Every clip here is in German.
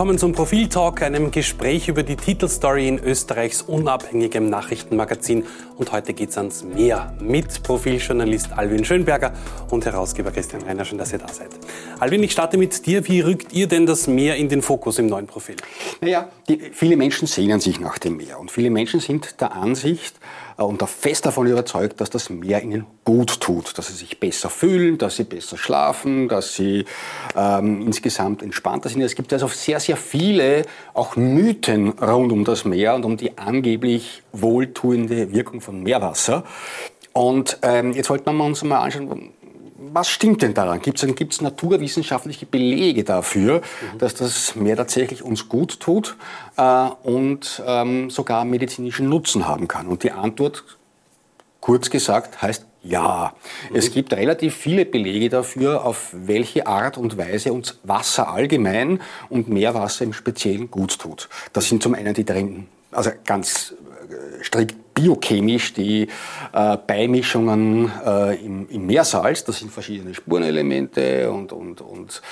willkommen zum Profil-Talk, einem Gespräch über die Titelstory in Österreichs unabhängigem Nachrichtenmagazin. Und heute geht's ans Meer mit Profiljournalist Alwin Schönberger und Herausgeber Christian Reiner. Schön, dass ihr da seid. Alwin, ich starte mit dir. Wie rückt ihr denn das Meer in den Fokus im neuen Profil? Naja, viele Menschen sehnen sich nach dem Meer. Und viele Menschen sind der Ansicht und fest davon überzeugt, dass das Meer ihnen gut tut, dass sie sich besser fühlen, dass sie besser schlafen, dass sie insgesamt entspannter sind. Es gibt also sehr, sehr viele auch Mythen rund um das Meer und um die angeblich wohltuende Wirkung von Meerwasser. Und jetzt wollten wir uns mal anschauen, was stimmt denn daran? Gibt es naturwissenschaftliche Belege dafür, dass das Meer tatsächlich uns gut tut und sogar medizinischen Nutzen haben kann? Und die Antwort, kurz gesagt, heißt ja. Es gibt relativ viele Belege dafür, auf welche Art und Weise uns Wasser allgemein und Meerwasser im Speziellen gut tut. Das sind zum einen die drin, also ganz strikt biochemisch die Beimischungen im Meersalz. Das sind verschiedene Spurenelemente und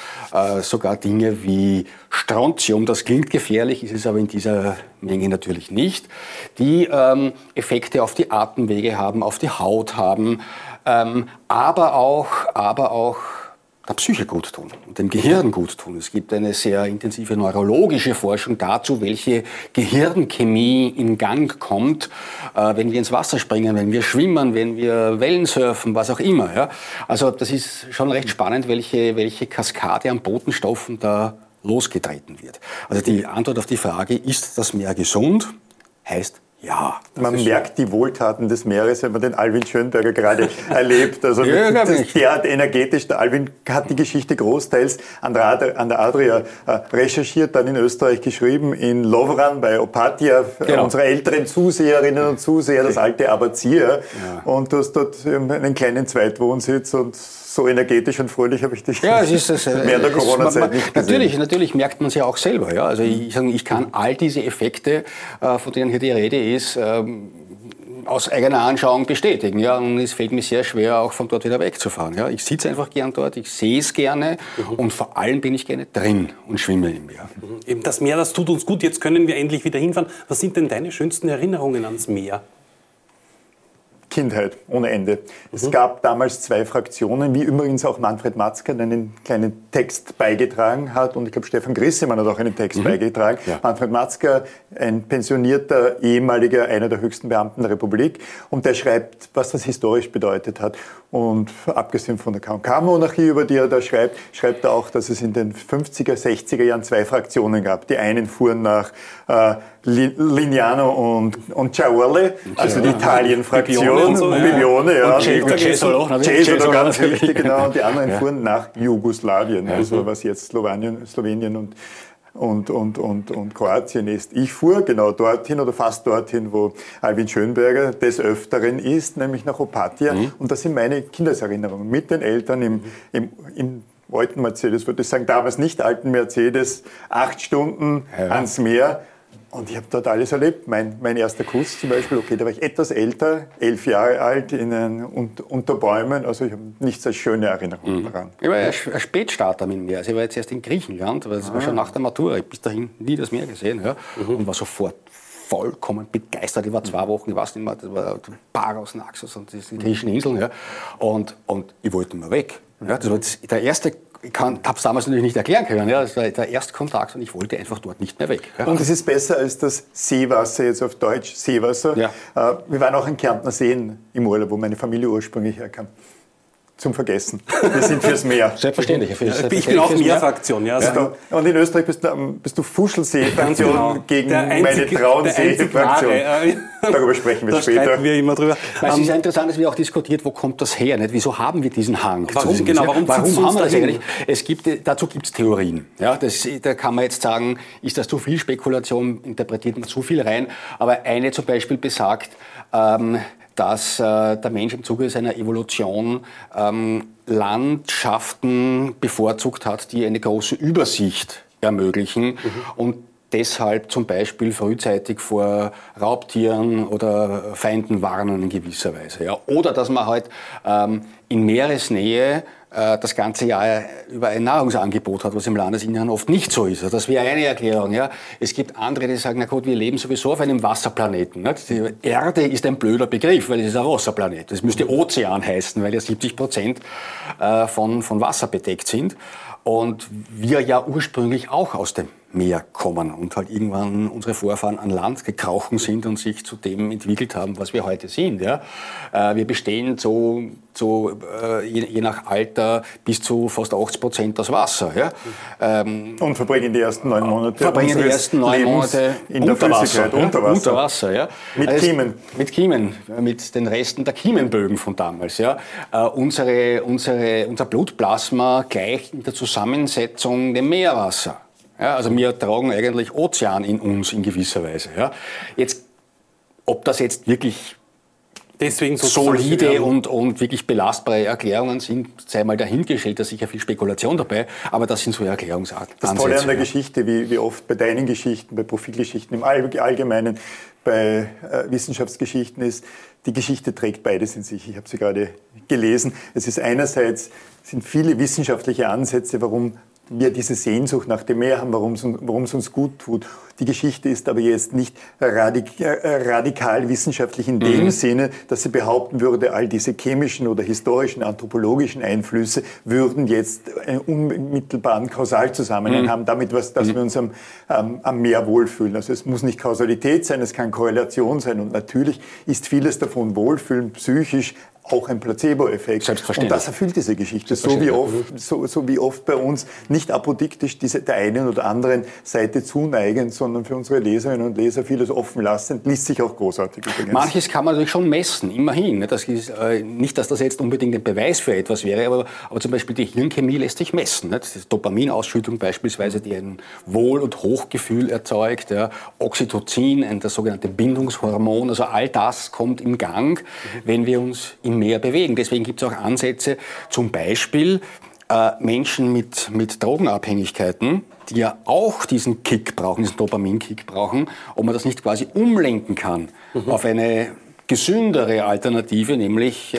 sogar Dinge wie Strontium. Das klingt gefährlich, ist es aber in dieser Menge natürlich nicht. Die Effekte auf die Atemwege haben, auf die Haut haben, aber auch der Psyche gut tun und dem Gehirn gut tun. Es gibt eine sehr intensive neurologische Forschung dazu, welche Gehirnchemie in Gang kommt, wenn wir ins Wasser springen, wenn wir schwimmen, wenn wir Wellen surfen, was auch immer. Ja? Also das ist schon recht spannend, welche Kaskade an Botenstoffen da losgetreten wird. Also die Antwort auf die Frage, ist das Meer gesund, heißt ja. Man merkt die Wohltaten des Meeres, wenn man den Alwin Schönberger gerade erlebt. Also derart energetisch. Der Alwin hat die Geschichte großteils an der Adria recherchiert, dann in Österreich geschrieben, in Lovran bei Opatia, unsere älteren Zuseherinnen und Zuseher, das alte Abazier. Ja. Und du hast dort einen kleinen Zweitwohnsitz und so energetisch und fröhlich habe ich dich während der Corona-Zeit nicht gesehen. Natürlich merkt man es ja auch selber. Ja? Also ich kann all diese Effekte, von denen hier die Rede ist, aus eigener Anschauung bestätigen. Ja? Und es fällt mir sehr schwer, auch von dort wieder wegzufahren. Ja? Ich sitze einfach gern dort, ich sehe es gerne und vor allem bin ich gerne drin und schwimme im Meer. Eben das Meer, das tut uns gut, jetzt können wir endlich wieder hinfahren. Was sind denn deine schönsten Erinnerungen ans Meer? Kindheit ohne Ende. Es gab damals 2 Fraktionen, wie übrigens auch Manfred Matzka einen kleinen Text beigetragen hat und ich glaube Stefan Grissemann hat auch einen Text beigetragen. Ja. Manfred Matzka, ein pensionierter ehemaliger, einer der höchsten Beamten der Republik und der schreibt, was das historisch bedeutet hat. Und abgesehen von der K&K-Monarchie, über die er da schreibt er auch, dass es in den 50er, 60er Jahren 2 Fraktionen gab. Die einen fuhren nach Lignano und Ciaorle, also die Italien-Fraktion. Bibione, ja. Und Cesolo, ganz wichtig, genau. Und die anderen fuhren nach Jugoslawien, also was jetzt Slowenien und Kroatien ist. Ich fuhr genau dorthin oder fast dorthin, wo Alwin Schönberger des Öfteren ist, nämlich nach Opatia. Und das sind meine Kindeserinnerungen mit den Eltern im alten Mercedes, würde ich sagen, damals nicht alten Mercedes, 8 Stunden ans Meer. Und ich habe dort alles erlebt. Mein erster Kuss zum Beispiel, da war ich etwas älter, 11 Jahre alt, unter Bäumen. Also ich habe nichts als schöne Erinnerungen daran. Ich war ein Spätstarter mit dem Meer. Also ich war jetzt erst in Griechenland, aber das war schon nach der Matura. Ich habe bis dahin nie das Meer gesehen und war sofort vollkommen begeistert. Ich war 2 Wochen, ich weiß nicht mehr, das war Paros, Naxos und die griechischen Inseln. Ja. Und ich wollte mal weg. Ja. Das war der erste. Ich habe es damals natürlich nicht erklären können. Ja. Das war der erste Kontakt und ich wollte einfach dort nicht mehr weg. Ja. Und es ist besser als das Seewasser, jetzt auf Deutsch Seewasser. Ja. Wir waren auch in Kärntner Seen im Urlaub, wo meine Familie ursprünglich herkam. Zum Vergessen. Wir sind fürs Meer. Selbstverständlich. Ich bin auch Meerfraktion. Ja. Ja. Und in Österreich bist du Fuschelsee-Fraktion gegen meine Traunsee-Fraktion. Darüber sprechen wir später. Streiten wir immer drüber. Es ist ja interessant, dass wir auch diskutiert, wo kommt das her? Nicht? Wieso haben wir diesen Hang? Warum haben wir das eigentlich? Dazu gibt es Theorien. Ja, da kann man jetzt sagen, ist das zu viel Spekulation, interpretiert man zu viel rein. Aber eine zum Beispiel besagt, dass der Mensch im Zuge seiner Evolution Landschaften bevorzugt hat, die eine große Übersicht ermöglichen und deshalb zum Beispiel frühzeitig vor Raubtieren oder Feinden warnen in gewisser Weise. Ja. Oder dass man halt in Meeresnähe das ganze Jahr über ein Nahrungsangebot hat, was im Landesinneren oft nicht so ist. Also das wäre eine Erklärung. Ja. Es gibt andere, die sagen, na gut, wir leben sowieso auf einem Wasserplaneten. Nicht? Die Erde ist ein blöder Begriff, weil es ist ein Wasserplanet. Das müsste Ozean heißen, weil ja 70% von Wasser bedeckt sind. Und wir ja ursprünglich auch aus dem Meer kommen und halt irgendwann unsere Vorfahren an Land gekrochen sind und sich zu dem entwickelt haben, was wir heute sind. Ja. Wir bestehen je nach Alter bis zu fast 80% aus Wasser. Ja. Und verbringen die ersten 9 Monate in der Flüssigkeit, unter Wasser. Ja. Mit Kiemen. Mit Kiemen, mit den Resten der Kiemenbögen von damals. Ja. Unser Blutplasma gleicht in der Zusammensetzung dem Meerwasser. Ja, also wir tragen eigentlich Ozean in uns in gewisser Weise. Ja. Jetzt, ob das jetzt wirklich deswegen so solide und wirklich belastbare Erklärungen sind, sei mal dahingestellt, da ist sicher viel Spekulation dabei, aber das sind so Erklärungsansätze. Das Tolle an der Geschichte, wie oft bei deinen Geschichten, bei Profilgeschichten im Allgemeinen, bei Wissenschaftsgeschichten ist, die Geschichte trägt beides in sich. Ich habe sie gerade gelesen. Es ist einerseits, sind viele wissenschaftliche Ansätze, warum wir diese Sehnsucht nach dem Meer haben, warum es uns gut tut. Die Geschichte ist aber jetzt nicht radikal wissenschaftlich in dem Sinne, dass sie behaupten würde, all diese chemischen oder historischen, anthropologischen Einflüsse würden jetzt einen unmittelbaren Kausalzusammenhang haben, damit, dass wir uns am Meer wohlfühlen. Also es muss nicht Kausalität sein, es kann Korrelation sein. Und natürlich ist vieles davon Wohlfühlen psychisch auch ein Placebo-Effekt. Und das erfüllt diese Geschichte. So wie oft bei uns nicht apodiktisch der einen oder anderen Seite zuneigen, sondern für unsere Leserinnen und Leser vieles offen lassen, liest sich auch großartig übrigens. Manches kann man natürlich schon messen, immerhin. Das ist, nicht, dass das jetzt unbedingt ein Beweis für etwas wäre, aber zum Beispiel die Hirnchemie lässt sich messen. Das ist Dopaminausschüttung beispielsweise, die ein Wohl- und Hochgefühl erzeugt. Ja. Oxytocin, das sogenannte Bindungshormon. Also all das kommt im Gang, wenn wir uns im Meer bewegen. Deswegen gibt es auch Ansätze, zum Beispiel Menschen mit Drogenabhängigkeiten, die ja auch diesen Kick brauchen, diesen Dopaminkick brauchen, ob man das nicht quasi umlenken kann auf eine gesündere Alternative, nämlich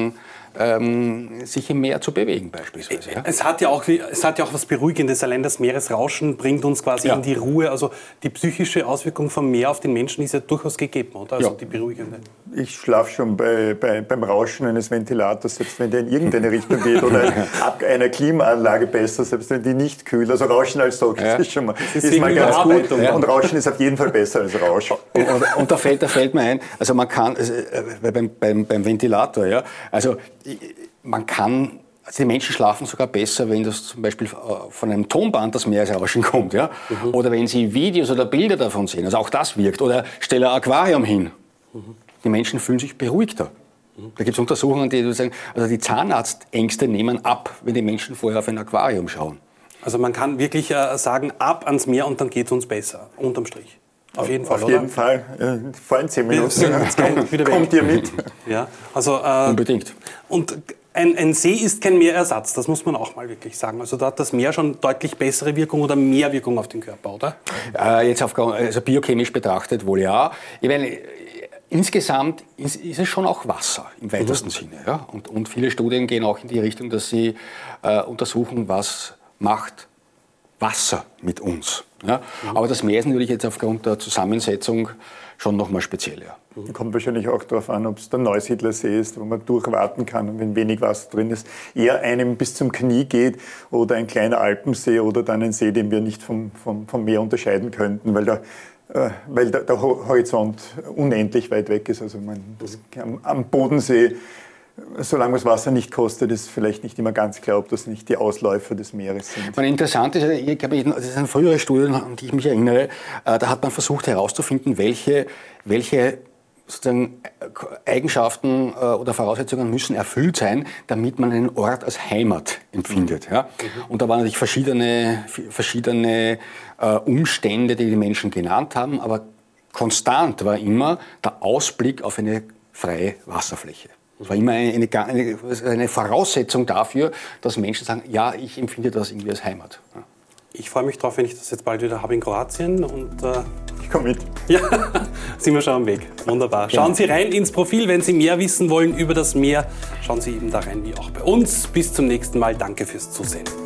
sich im Meer zu bewegen beispielsweise. Ja? Es hat ja auch was Beruhigendes. Allein das Meeresrauschen bringt uns quasi in die Ruhe. Also die psychische Auswirkung vom Meer auf den Menschen ist ja durchaus gegeben, oder? Also die beruhigende. Ich schlafe schon beim Rauschen eines Ventilators, selbst wenn der in irgendeine Richtung geht, oder einer Klimaanlage besser, selbst wenn die nicht kühl. Also Rauschen als so ist schon mal, ist mal ganz gut. Und Rauschen ist auf jeden Fall besser als Rausch. Und da fällt mir ein, also man kann, beim Ventilator, ja, also man kann, also die Menschen schlafen sogar besser, wenn das zum Beispiel von einem Tonband das Meeresrauschen kommt, ja, oder wenn sie Videos oder Bilder davon sehen, also auch das wirkt, oder stelle ein Aquarium hin. Die Menschen fühlen sich beruhigter. Da gibt es Untersuchungen, die sagen, also die Zahnarztängste nehmen ab, wenn die Menschen vorher auf ein Aquarium schauen. Also man kann wirklich sagen, ab ans Meer und dann geht es uns besser, unterm Strich. Auf jeden Fall, Auf jeden Fall. Vor 10 Minuten kommt ihr mit. Ja, also, unbedingt. Und ein See ist kein Meerersatz, das muss man auch mal wirklich sagen. Also da hat das Meer schon deutlich bessere Wirkung oder mehr Wirkung auf den Körper, oder? Jetzt also biochemisch betrachtet wohl ja. Ich meine, insgesamt ist es schon auch Wasser im weitesten Sinne. Ja? Und viele Studien gehen auch in die Richtung, dass sie untersuchen, was macht Wasser mit uns. Ja? Aber das Meer ist natürlich jetzt aufgrund der Zusammensetzung schon nochmal speziell. Ja. Kommt wahrscheinlich auch darauf an, ob es der Neusiedlersee ist, wo man durchwarten kann und wenn wenig Wasser drin ist, eher einem bis zum Knie geht oder ein kleiner Alpensee oder dann ein See, den wir nicht vom Meer unterscheiden könnten, weil der Horizont unendlich weit weg ist. Also am Bodensee, solange das Wasser nicht kostet, ist vielleicht nicht immer ganz klar, ob das nicht die Ausläufer des Meeres sind. Interessant ist, ich glaube, das ist eine frühere Studie, an die ich mich erinnere, da hat man versucht herauszufinden, welche sozusagen Eigenschaften oder Voraussetzungen müssen erfüllt sein, damit man einen Ort als Heimat empfindet. Ja? Und da waren natürlich verschiedene Umstände, die die Menschen genannt haben, aber konstant war immer der Ausblick auf eine freie Wasserfläche. Das war immer eine Voraussetzung dafür, dass Menschen sagen, ja, ich empfinde das irgendwie als Heimat. Ja. Ich freue mich drauf, wenn ich das jetzt bald wieder habe in Kroatien und ich komme mit. Ja, sind wir schon am Weg. Wunderbar. Schauen Sie rein ins Profil, wenn Sie mehr wissen wollen über das Meer. Schauen Sie eben da rein, wie auch bei uns. Bis zum nächsten Mal. Danke fürs Zusehen.